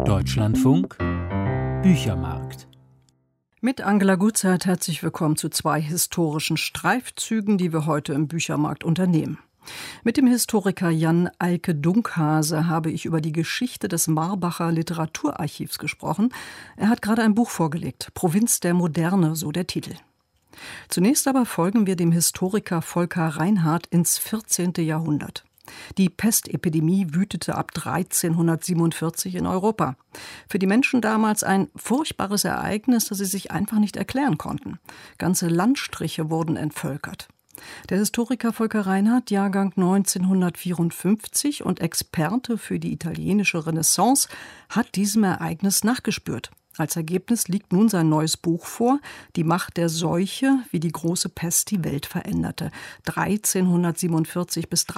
Deutschlandfunk Büchermarkt. Mit Angela Gutzeit herzlich willkommen zu 2 historischen Streifzügen, die wir heute im Büchermarkt unternehmen. Mit dem Historiker Jan Eike Dunkhase habe ich über die Geschichte des Marbacher Literaturarchivs gesprochen. Er hat gerade ein Buch vorgelegt, Provinz der Moderne, so der Titel. Zunächst aber folgen wir dem Historiker Volker Reinhardt ins 14. Jahrhundert. Die Pestepidemie wütete ab 1347 in Europa. Für die Menschen damals ein furchtbares Ereignis, das sie sich einfach nicht erklären konnten. Ganze Landstriche wurden entvölkert. Der Historiker Volker Reinhardt, Jahrgang 1954 und Experte für die italienische Renaissance, hat diesem Ereignis nachgespürt. Als Ergebnis liegt nun sein neues Buch vor, Die Macht der Seuche, wie die große Pest die Welt veränderte, 1347 bis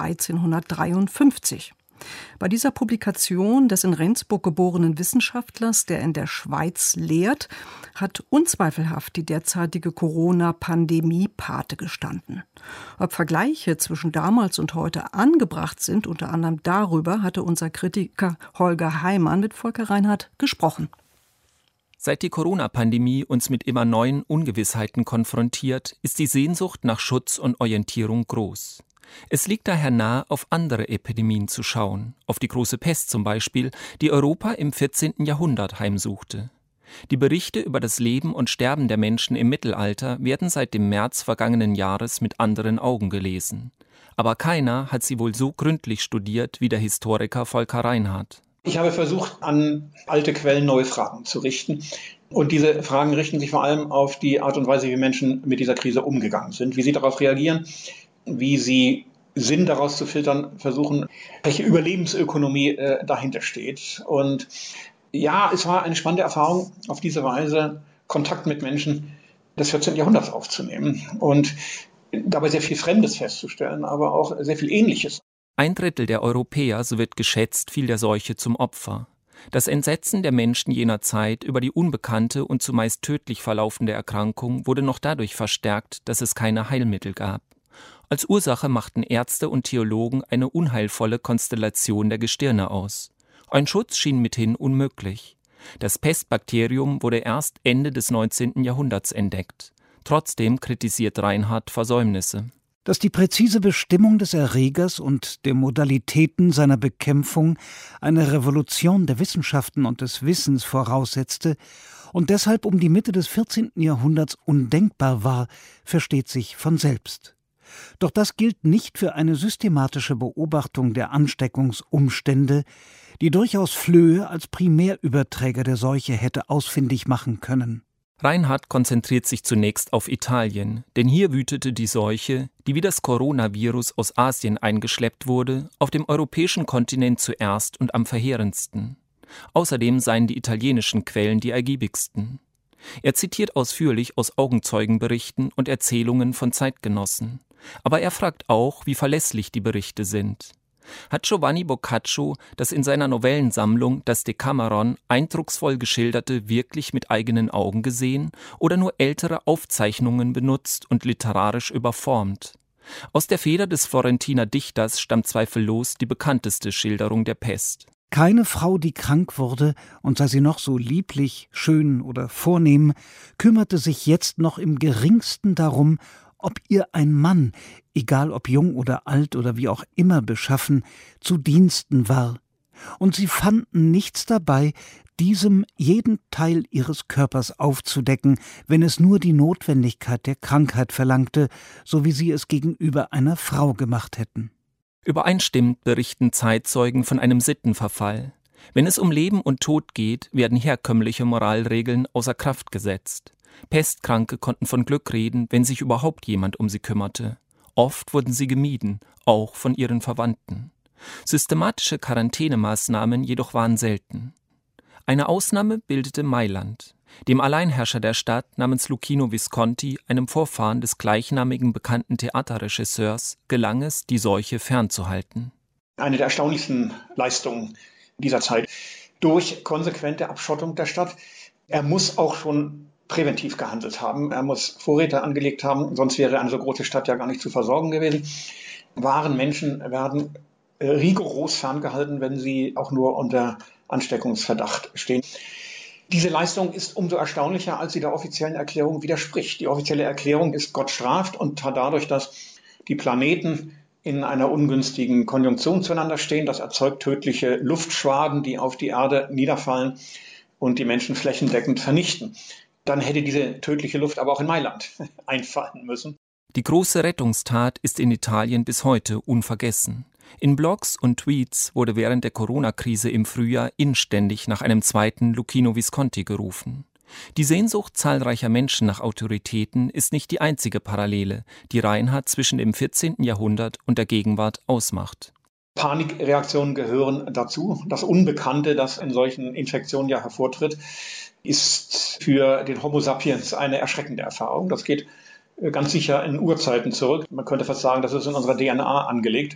1353. Bei dieser Publikation des in Rendsburg geborenen Wissenschaftlers, der in der Schweiz lehrt, hat unzweifelhaft die derzeitige Corona-Pandemie Pate gestanden. Ob Vergleiche zwischen damals und heute angebracht sind, unter anderem darüber hatte unser Kritiker Holger Heimann mit Volker Reinhardt gesprochen. Seit die Corona-Pandemie uns mit immer neuen Ungewissheiten konfrontiert, ist die Sehnsucht nach Schutz und Orientierung groß. Es liegt daher nahe, auf andere Epidemien zu schauen, auf die große Pest zum Beispiel, die Europa im 14. Jahrhundert heimsuchte. Die Berichte über das Leben und Sterben der Menschen im Mittelalter werden seit dem März vergangenen Jahres mit anderen Augen gelesen. Aber keiner hat sie wohl so gründlich studiert wie der Historiker Volker Reinhardt. Ich habe versucht, an alte Quellen neue Fragen zu richten. Und diese Fragen richten sich vor allem auf die Art und Weise, wie Menschen mit dieser Krise umgegangen sind, wie sie darauf reagieren, wie sie Sinn daraus zu filtern versuchen, welche Überlebensökonomie dahinter steht. Und ja, es war eine spannende Erfahrung, auf diese Weise Kontakt mit Menschen des 14. Jahrhunderts aufzunehmen und dabei sehr viel Fremdes festzustellen, aber auch sehr viel Ähnliches. 1/3 der Europäer, so wird geschätzt, fiel der Seuche zum Opfer. Das Entsetzen der Menschen jener Zeit über die unbekannte und zumeist tödlich verlaufende Erkrankung wurde noch dadurch verstärkt, dass es keine Heilmittel gab. Als Ursache machten Ärzte und Theologen eine unheilvolle Konstellation der Gestirne aus. Ein Schutz schien mithin unmöglich. Das Pestbakterium wurde erst Ende des 19. Jahrhunderts entdeckt. Trotzdem kritisiert Reinhardt Versäumnisse. Dass die präzise Bestimmung des Erregers und der Modalitäten seiner Bekämpfung eine Revolution der Wissenschaften und des Wissens voraussetzte und deshalb um die Mitte des 14. Jahrhunderts undenkbar war, versteht sich von selbst. Doch das gilt nicht für eine systematische Beobachtung der Ansteckungsumstände, die durchaus Flöhe als Primärüberträger der Seuche hätte ausfindig machen können. Reinhardt konzentriert sich zunächst auf Italien, denn hier wütete die Seuche, die wie das Coronavirus aus Asien eingeschleppt wurde, auf dem europäischen Kontinent zuerst und am verheerendsten. Außerdem seien die italienischen Quellen die ergiebigsten. Er zitiert ausführlich aus Augenzeugenberichten und Erzählungen von Zeitgenossen. Aber er fragt auch, wie verlässlich die Berichte sind. Hat Giovanni Boccaccio das in seiner Novellensammlung Das Decameron eindrucksvoll geschilderte wirklich mit eigenen Augen gesehen oder nur ältere Aufzeichnungen benutzt und literarisch überformt? Aus der Feder des Florentiner Dichters stammt zweifellos die bekannteste Schilderung der Pest. Keine Frau, die krank wurde, und sei sie noch so lieblich, schön oder vornehm, kümmerte sich jetzt noch im geringsten darum, ob ihr ein Mann, egal ob jung oder alt oder wie auch immer beschaffen, zu Diensten war. Und sie fanden nichts dabei, diesem jeden Teil ihres Körpers aufzudecken, wenn es nur die Notwendigkeit der Krankheit verlangte, so wie sie es gegenüber einer Frau gemacht hätten. Übereinstimmend berichten Zeitzeugen von einem Sittenverfall. Wenn es um Leben und Tod geht, werden herkömmliche Moralregeln außer Kraft gesetzt. Pestkranke konnten von Glück reden, wenn sich überhaupt jemand um sie kümmerte. Oft wurden sie gemieden, auch von ihren Verwandten. Systematische Quarantänemaßnahmen jedoch waren selten. Eine Ausnahme bildete Mailand. Dem Alleinherrscher der Stadt namens Luchino Visconti, einem Vorfahren des gleichnamigen bekannten Theaterregisseurs, gelang es, die Seuche fernzuhalten. Eine der erstaunlichsten Leistungen dieser Zeit. Durch konsequente Abschottung der Stadt. Er muss auch schon präventiv gehandelt haben. Er muss Vorräte angelegt haben, sonst wäre eine so große Stadt ja gar nicht zu versorgen gewesen. Menschen werden rigoros ferngehalten, wenn sie auch nur unter Ansteckungsverdacht stehen. Diese Leistung ist umso erstaunlicher, als sie der offiziellen Erklärung widerspricht. Die offizielle Erklärung ist, Gott straft, und dadurch, dass die Planeten in einer ungünstigen Konjunktion zueinander stehen, das erzeugt tödliche Luftschwaden, die auf die Erde niederfallen und die Menschen flächendeckend vernichten. Dann hätte diese tödliche Luft aber auch in Mailand einfallen müssen. Die große Rettungstat ist in Italien bis heute unvergessen. In Blogs und Tweets wurde während der Corona-Krise im Frühjahr inständig nach einem zweiten Luchino Visconti gerufen. Die Sehnsucht zahlreicher Menschen nach Autoritäten ist nicht die einzige Parallele, die Reinhardt zwischen dem 14. Jahrhundert und der Gegenwart ausmacht. Panikreaktionen gehören dazu. Das Unbekannte, das in solchen Infektionen ja hervortritt, ist für den Homo sapiens eine erschreckende Erfahrung. Das geht ganz sicher in Urzeiten zurück. Man könnte fast sagen, das ist in unserer DNA angelegt.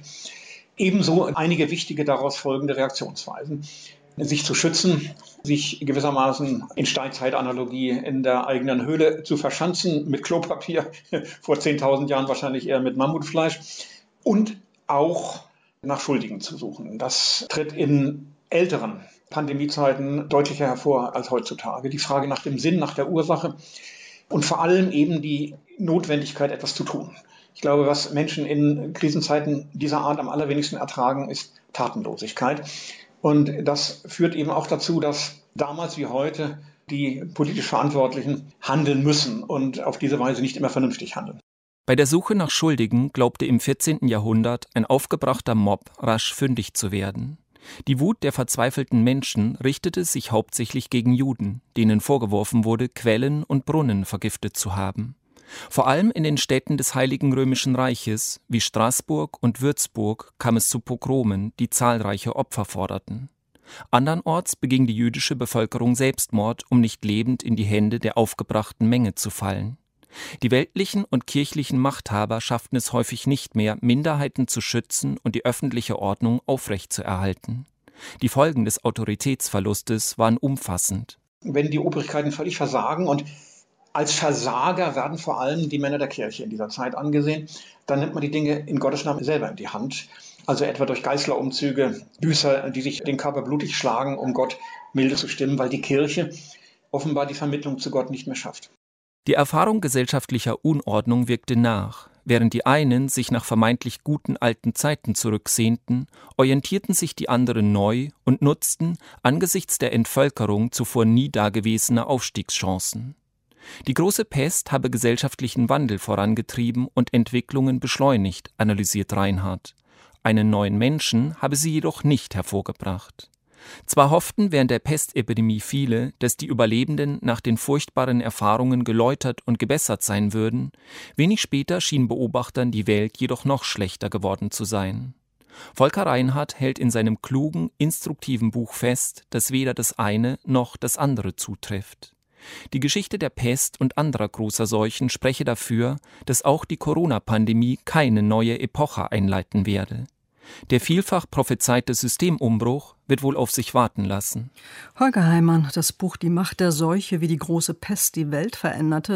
Ebenso einige wichtige daraus folgende Reaktionsweisen. Sich zu schützen, sich gewissermaßen in Steinzeitanalogie in der eigenen Höhle zu verschanzen, mit Klopapier, vor 10.000 Jahren wahrscheinlich eher mit Mammutfleisch, und auch nach Schuldigen zu suchen. Das tritt in älteren Pandemiezeiten deutlicher hervor als heutzutage. Die Frage nach dem Sinn, nach der Ursache und vor allem eben die Notwendigkeit, etwas zu tun. Ich glaube, was Menschen in Krisenzeiten dieser Art am allerwenigsten ertragen, ist Tatenlosigkeit. Und das führt eben auch dazu, dass damals wie heute die politisch Verantwortlichen handeln müssen und auf diese Weise nicht immer vernünftig handeln. Bei der Suche nach Schuldigen glaubte im 14. Jahrhundert ein aufgebrachter Mob rasch fündig zu werden. Die Wut der verzweifelten Menschen richtete sich hauptsächlich gegen Juden, denen vorgeworfen wurde, Quellen und Brunnen vergiftet zu haben. Vor allem in den Städten des Heiligen Römischen Reiches wie Straßburg und Würzburg kam es zu Pogromen, die zahlreiche Opfer forderten. Andernorts beging die jüdische Bevölkerung Selbstmord, um nicht lebend in die Hände der aufgebrachten Menge zu fallen. Die weltlichen und kirchlichen Machthaber schafften es häufig nicht mehr, Minderheiten zu schützen und die öffentliche Ordnung aufrechtzuerhalten. Die Folgen des Autoritätsverlustes waren umfassend. Wenn die Obrigkeiten völlig versagen, und als Versager werden vor allem die Männer der Kirche in dieser Zeit angesehen, dann nimmt man die Dinge in Gottes Namen selber in die Hand. Also etwa durch Geißlerumzüge, Büßer, die sich den Körper blutig schlagen, um Gott milde zu stimmen, weil die Kirche offenbar die Vermittlung zu Gott nicht mehr schafft. Die Erfahrung gesellschaftlicher Unordnung wirkte nach. Während die einen sich nach vermeintlich guten alten Zeiten zurücksehnten, orientierten sich die anderen neu und nutzten angesichts der Entvölkerung zuvor nie dagewesene Aufstiegschancen. Die große Pest habe gesellschaftlichen Wandel vorangetrieben und Entwicklungen beschleunigt, analysiert Reinhardt. Einen neuen Menschen habe sie jedoch nicht hervorgebracht. Zwar hofften während der Pestepidemie viele, dass die Überlebenden nach den furchtbaren Erfahrungen geläutert und gebessert sein würden, wenig später schien Beobachtern die Welt jedoch noch schlechter geworden zu sein. Volker Reinhardt hält in seinem klugen, instruktiven Buch fest, dass weder das eine noch das andere zutrifft. Die Geschichte der Pest und anderer großer Seuchen spreche dafür, dass auch die Corona-Pandemie keine neue Epoche einleiten werde. Der vielfach prophezeite Systemumbruch wird wohl auf sich warten lassen. Holger Heimann, das Buch Die Macht der Seuche, wie die große Pest die Welt veränderte,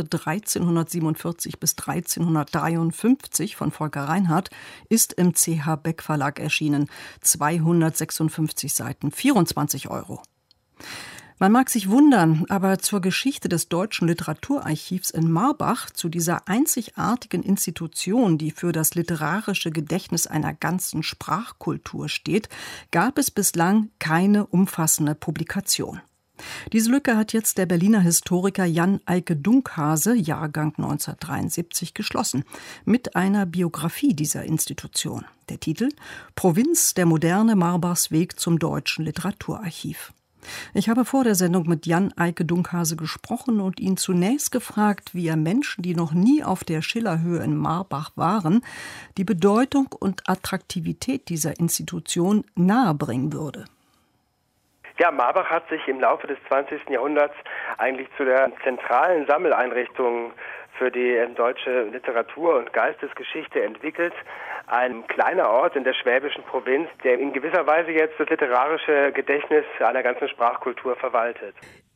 1347 bis 1353 von Volker Reinhardt, ist im CH Beck Verlag erschienen. 256 Seiten, 24 €. Man mag sich wundern, aber zur Geschichte des Deutschen Literaturarchivs in Marbach, zu dieser einzigartigen Institution, die für das literarische Gedächtnis einer ganzen Sprachkultur steht, gab es bislang keine umfassende Publikation. Diese Lücke hat jetzt der Berliner Historiker Jan Eike Dunkhase, Jahrgang 1973, geschlossen, mit einer Biografie dieser Institution. Der Titel: Provinz der Moderne, Marbachs Weg zum Deutschen Literaturarchiv. Ich habe vor der Sendung mit Jan Eike Dunkhase gesprochen und ihn zunächst gefragt, wie er Menschen, die noch nie auf der Schillerhöhe in Marbach waren, die Bedeutung und Attraktivität dieser Institution nahebringen würde. Ja, Marbach hat sich im Laufe des 20. Jahrhunderts eigentlich zu der zentralen Sammeleinrichtung für die deutsche Literatur- und Geistesgeschichte entwickelt. Ein kleiner Ort in der schwäbischen Provinz, der in gewisser Weise jetzt das literarische Gedächtnis einer ganzen Sprachkultur verwaltet.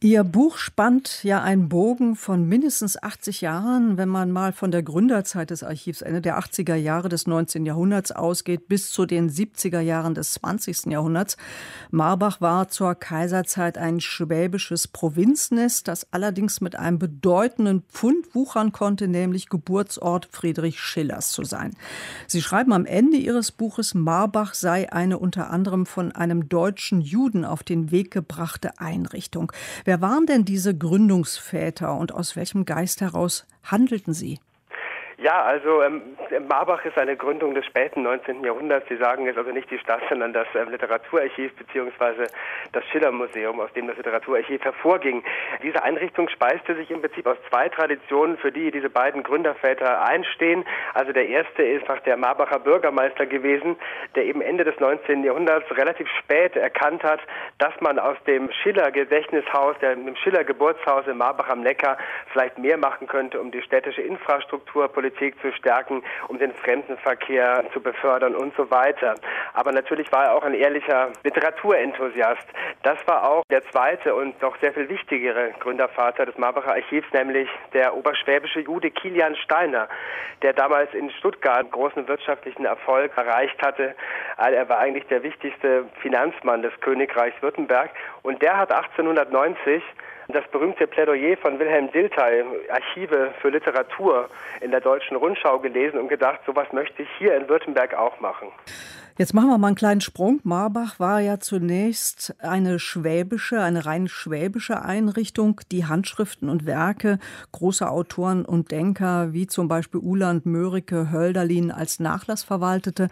Ihr Buch spannt ja einen Bogen von mindestens 80 Jahren, wenn man mal von der Gründerzeit des Archivs Ende der 80er Jahre des 19. Jahrhunderts ausgeht, bis zu den 70er Jahren des 20. Jahrhunderts. Marbach war zur Kaiserzeit ein schwäbisches Provinznest, das allerdings mit einem bedeutenden Pfund wuchern konnte, nämlich Geburtsort Friedrich Schillers zu sein. Sie schreiben am Ende Ihres Buches, Marbach sei eine unter anderem von einem deutschen Juden auf den Weg gebrachte Einrichtung. Wer waren denn diese Gründungsväter und aus welchem Geist heraus handelten sie? Ja, also Marbach ist eine Gründung des späten 19. Jahrhunderts. Sie sagen jetzt also nicht die Stadt, sondern das Literaturarchiv bzw. das Schiller-Museum, aus dem das Literaturarchiv hervorging. Diese Einrichtung speiste sich im Prinzip aus zwei Traditionen, für die diese beiden Gründerväter einstehen. Also der erste ist der Marbacher Bürgermeister gewesen, der eben Ende des 19. Jahrhunderts relativ spät erkannt hat, dass man aus dem Schiller-Gedächtnishaus, dem Schiller-Geburtshaus in Marbach am Neckar vielleicht mehr machen könnte, um die städtische Infrastruktur, Politik zu stärken, um den Fremdenverkehr zu befördern und so weiter. Aber natürlich war er auch ein ehrlicher Literaturenthusiast. Das war auch der zweite und noch sehr viel wichtigere Gründervater des Marbacher Archivs, nämlich der oberschwäbische Jude Kilian Steiner, der damals in Stuttgart großen wirtschaftlichen Erfolg erreicht hatte. Er war eigentlich der wichtigste Finanzmann des Königreichs Württemberg und der hat 1890 das berühmte Plädoyer von Wilhelm Dilthey, Archive für Literatur, in der Deutschen Rundschau gelesen und gedacht, sowas möchte ich hier in Württemberg auch machen. Jetzt machen wir mal einen kleinen Sprung. Marbach war ja zunächst eine rein schwäbische Einrichtung, die Handschriften und Werke großer Autoren und Denker wie zum Beispiel Uhland, Mörike, Hölderlin als Nachlass verwaltete.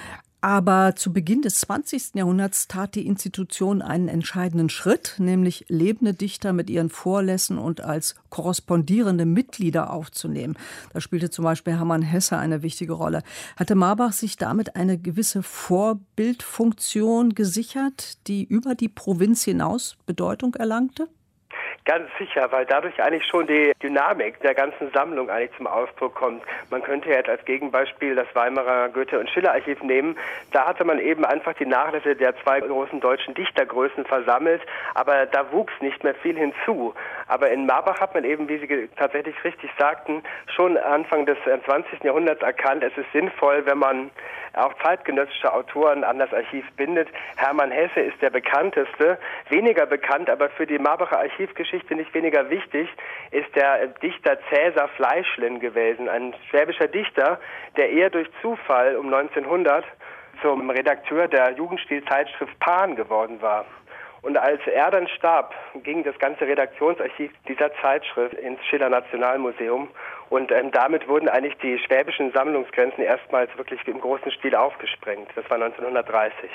Aber zu Beginn des 20. Jahrhunderts tat die Institution einen entscheidenden Schritt, nämlich lebende Dichter mit ihren Vorlässen und als korrespondierende Mitglieder aufzunehmen. Da spielte zum Beispiel Hermann Hesse eine wichtige Rolle. Hatte Marbach sich damit eine gewisse Vorbildfunktion gesichert, die über die Provinz hinaus Bedeutung erlangte? Ganz sicher, weil dadurch eigentlich schon die Dynamik der ganzen Sammlung eigentlich zum Ausdruck kommt. Man könnte jetzt als Gegenbeispiel das Weimarer Goethe- und Schiller-Archiv nehmen. Da hatte man eben einfach die Nachlässe der zwei großen deutschen Dichtergrößen versammelt, aber da wuchs nicht mehr viel hinzu. Aber in Marbach hat man eben, wie Sie tatsächlich richtig sagten, schon Anfang des 20. Jahrhunderts erkannt, es ist sinnvoll, wenn man auch zeitgenössische Autoren an das Archiv bindet. Hermann Hesse ist der bekannteste. Weniger bekannt, aber für die Marbacher Archivgeschichte nicht weniger wichtig, ist der Dichter Cäsar Fleischlin gewesen, ein schwäbischer Dichter, der eher durch Zufall um 1900 zum Redakteur der Jugendstilzeitschrift Pan geworden war. Und als er dann starb, ging das ganze Redaktionsarchiv dieser Zeitschrift ins Schiller Nationalmuseum. Und damit wurden eigentlich die schwäbischen Sammlungsgrenzen erstmals wirklich im großen Stil aufgesprengt. Das war 1930.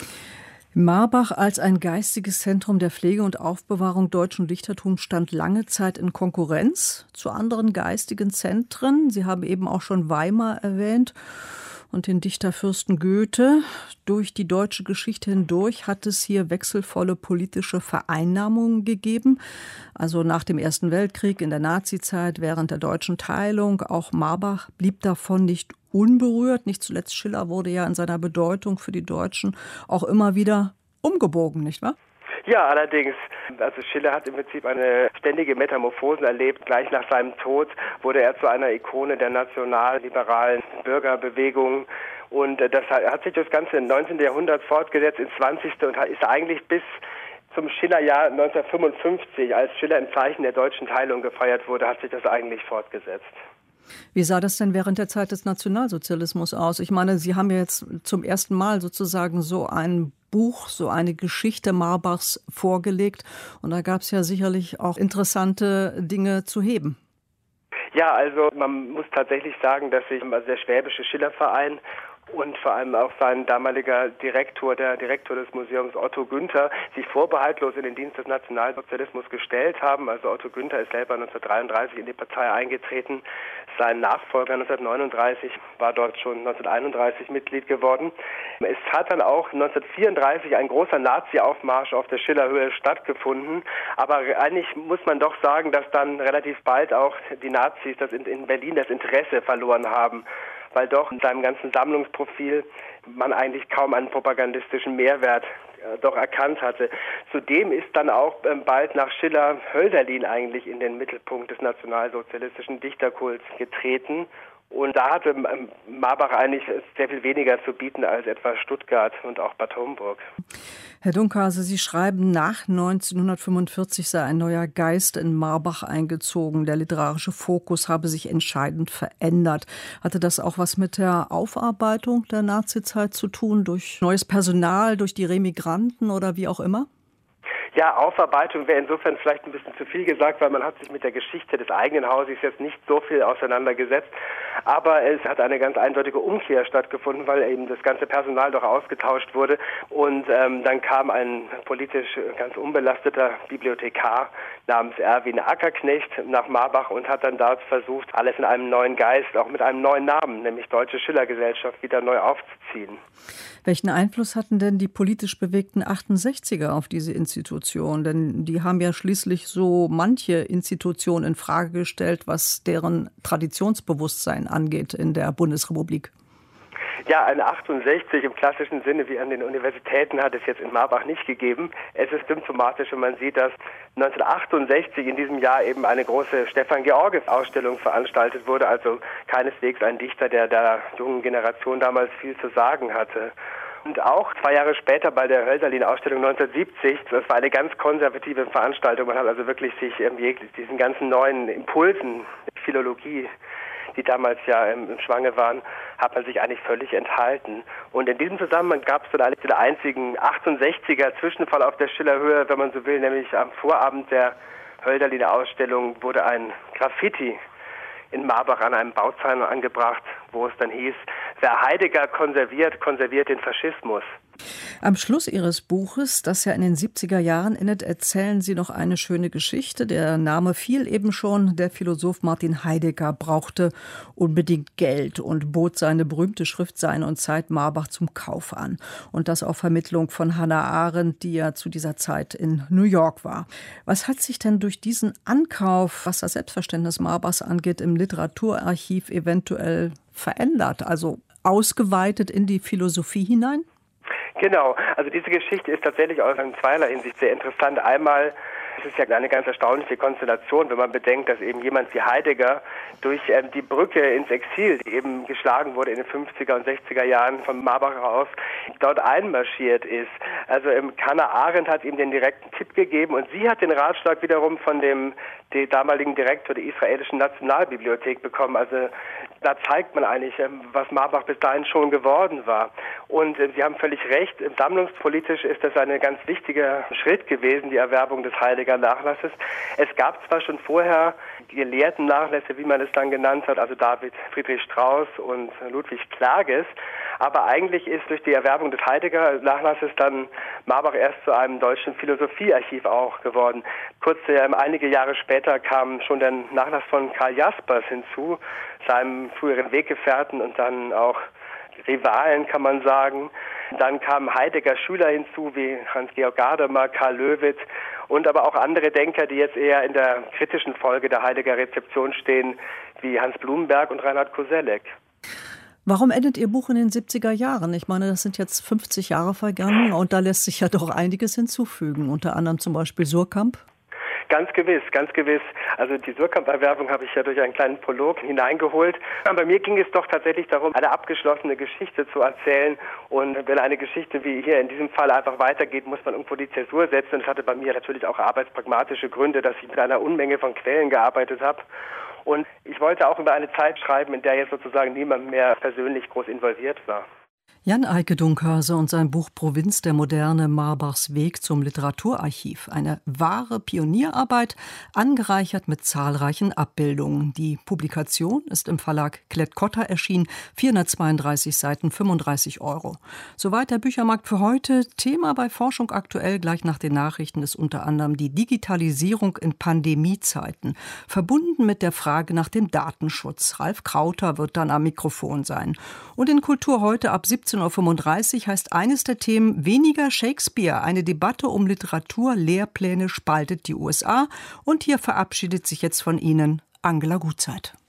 Marbach als ein geistiges Zentrum der Pflege und Aufbewahrung deutschen Dichtertums stand lange Zeit in Konkurrenz zu anderen geistigen Zentren. Sie haben eben auch schon Weimar erwähnt und den Dichterfürsten Goethe. Durch die deutsche Geschichte hindurch hat es hier wechselvolle politische Vereinnahmungen gegeben. Also nach dem Ersten Weltkrieg, in der Nazizeit, während der deutschen Teilung. Auch Marbach blieb davon nicht unberührt. Nicht zuletzt Schiller wurde ja in seiner Bedeutung für die Deutschen auch immer wieder umgebogen, nicht wahr? Ja, allerdings. Also Schiller hat im Prinzip eine ständige Metamorphose erlebt. Gleich nach seinem Tod wurde er zu einer Ikone der nationalliberalen Bürgerbewegung. Und das hat sich das ganze 19. Jahrhundert fortgesetzt ins 20. und ist eigentlich bis zum Schillerjahr 1955, als Schiller im Zeichen der deutschen Teilung gefeiert wurde, hat sich das eigentlich fortgesetzt. Wie sah das denn während der Zeit des Nationalsozialismus aus? Ich meine, Sie haben ja jetzt zum ersten Mal sozusagen so ein Buch, so eine Geschichte Marbachs vorgelegt. Und da gab es ja sicherlich auch interessante Dinge zu heben. Ja, also man muss tatsächlich sagen, dass sich der Schwäbische Schillerverein und vor allem auch sein damaliger Direktor, der Direktor des Museums Otto Günther, sich vorbehaltlos in den Dienst des Nationalsozialismus gestellt haben. Also Otto Günther ist selber 1933 in die Partei eingetreten. Sein Nachfolger 1939 war dort schon 1931 Mitglied geworden. Es hat dann auch 1934 ein großer Nazi-Aufmarsch auf der Schillerhöhe stattgefunden. Aber eigentlich muss man doch sagen, dass dann relativ bald auch die Nazis in Berlin das Interesse verloren haben, weil doch in seinem ganzen Sammlungsprofil man eigentlich kaum einen propagandistischen Mehrwert doch erkannt hatte. Zudem ist dann auch bald nach Schiller Hölderlin eigentlich in den Mittelpunkt des nationalsozialistischen Dichterkults getreten. Und da hatte Marbach eigentlich sehr viel weniger zu bieten als etwa Stuttgart und auch Bad Homburg. Herr Dunkhase, Sie schreiben, nach 1945 sei ein neuer Geist in Marbach eingezogen. Der literarische Fokus habe sich entscheidend verändert. Hatte das auch was mit der Aufarbeitung der Nazizeit zu tun, durch neues Personal, durch die Remigranten oder wie auch immer? Ja, Aufarbeitung wäre insofern vielleicht ein bisschen zu viel gesagt, weil man hat sich mit der Geschichte des eigenen Hauses jetzt nicht so viel auseinandergesetzt. Aber es hat eine ganz eindeutige Umkehr stattgefunden, weil eben das ganze Personal doch ausgetauscht wurde. Und dann kam ein politisch ganz unbelasteter Bibliothekar namens Erwin Ackerknecht nach Marbach und hat dann dort versucht, alles in einem neuen Geist, auch mit einem neuen Namen, nämlich Deutsche Schillergesellschaft, wieder neu aufzuziehen. Welchen Einfluss hatten denn die politisch bewegten 68er auf diese Institution? Denn die haben ja schließlich so manche Institution in Frage gestellt, was deren Traditionsbewusstsein angeht in der Bundesrepublik. Ja, eine 68 im klassischen Sinne wie an den Universitäten hat es jetzt in Marbach nicht gegeben. Es ist symptomatisch, wenn man sieht, dass 1968 in diesem Jahr eben eine große Stefan-Georges-Ausstellung veranstaltet wurde, also keineswegs ein Dichter, der der jungen Generation damals viel zu sagen hatte. Und auch 2 Jahre später bei der Hölderlin-Ausstellung 1970, das war eine ganz konservative Veranstaltung, man hat also wirklich sich diesen ganzen neuen Impulsen, Philologie, die damals ja im Schwange waren, hat man sich eigentlich völlig enthalten. Und in diesem Zusammenhang gab es dann eigentlich den einzigen 68er-Zwischenfall auf der Schillerhöhe, wenn man so will, nämlich am Vorabend der Hölderliner Ausstellung wurde ein Graffiti in Marbach an einem Bauzaun angebracht, wo es dann hieß, wer Heidegger konserviert, konserviert den Faschismus. Am Schluss Ihres Buches, das ja in den 70er Jahren endet, erzählen Sie noch eine schöne Geschichte. Der Name fiel eben schon. Der Philosoph Martin Heidegger brauchte unbedingt Geld und bot seine berühmte Schrift Sein und Zeit Marbach zum Kauf an. Und das auf Vermittlung von Hannah Arendt, die ja zu dieser Zeit in New York war. Was hat sich denn durch diesen Ankauf, was das Selbstverständnis Marbachs angeht, im Literaturarchiv eventuell verändert? Also ausgeweitet in die Philosophie hinein? Genau, also diese Geschichte ist tatsächlich aus zweierlei Hinsicht sehr interessant. Einmal ist es ja eine ganz erstaunliche Konstellation, wenn man bedenkt, dass eben jemand wie Heidegger durch die Brücke ins Exil, die eben geschlagen wurde in den 50er und 60er Jahren von Marbach aus, dort einmarschiert ist. Also Hannah Arendt hat ihm den direkten Tipp gegeben und sie hat den Ratschlag wiederum von dem damaligen Direktor der israelischen Nationalbibliothek bekommen. Also da zeigt man eigentlich, was Marbach bis dahin schon geworden war. Und Sie haben völlig recht, sammlungspolitisch ist das ein ganz wichtiger Schritt gewesen, die Erwerbung des Heidegger-Nachlasses. Es gab zwar schon vorher Gelehrten-Nachlässe, wie man es dann genannt hat, also David Friedrich Strauss und Ludwig Klages, aber eigentlich ist durch die Erwerbung des Heidegger-Nachlasses dann Marbach erst zu einem deutschen Philosophiearchiv auch geworden. Einige Jahre später kam schon der Nachlass von Karl Jaspers hinzu, seinem früheren Weggefährten und dann auch Rivalen, kann man sagen. Dann kamen Heidegger-Schüler hinzu, wie Hans-Georg Gadamer, Karl Löwith und aber auch andere Denker, die jetzt eher in der kritischen Folge der Heidegger-Rezeption stehen, wie Hans Blumenberg und Reinhard Koselleck. Warum endet Ihr Buch in den 70er Jahren? Ich meine, das sind jetzt 50 Jahre vergangen und da lässt sich ja doch einiges hinzufügen, unter anderem zum Beispiel Suhrkamp. Ganz gewiss, ganz gewiss. Also die Suhrkamp-Erwerbung habe ich ja durch einen kleinen Prolog hineingeholt. Bei mir ging es doch tatsächlich darum, eine abgeschlossene Geschichte zu erzählen. Und wenn eine Geschichte wie hier in diesem Fall einfach weitergeht, muss man irgendwo die Zäsur setzen. Und das hatte bei mir natürlich auch arbeitspragmatische Gründe, dass ich mit einer Unmenge von Quellen gearbeitet habe. Und ich wollte auch über eine Zeit schreiben, in der jetzt sozusagen niemand mehr persönlich groß involviert war. Jan Eike Dunkhase und sein Buch Provinz der Moderne, Marbachs Weg zum Literaturarchiv. Eine wahre Pionierarbeit, angereichert mit zahlreichen Abbildungen. Die Publikation ist im Verlag Klett-Cotta erschienen, 432 Seiten, 35 €. Soweit der Büchermarkt für heute. Thema bei Forschung aktuell gleich nach den Nachrichten ist unter anderem die Digitalisierung in Pandemiezeiten, verbunden mit der Frage nach dem Datenschutz. Ralf Krauter wird dann am Mikrofon sein. Und in Kultur heute ab 17:35 Uhr heißt eines der Themen weniger Shakespeare. Eine Debatte um Literaturlehrpläne spaltet die USA. Und hier verabschiedet sich jetzt von Ihnen Angela Gutzeit.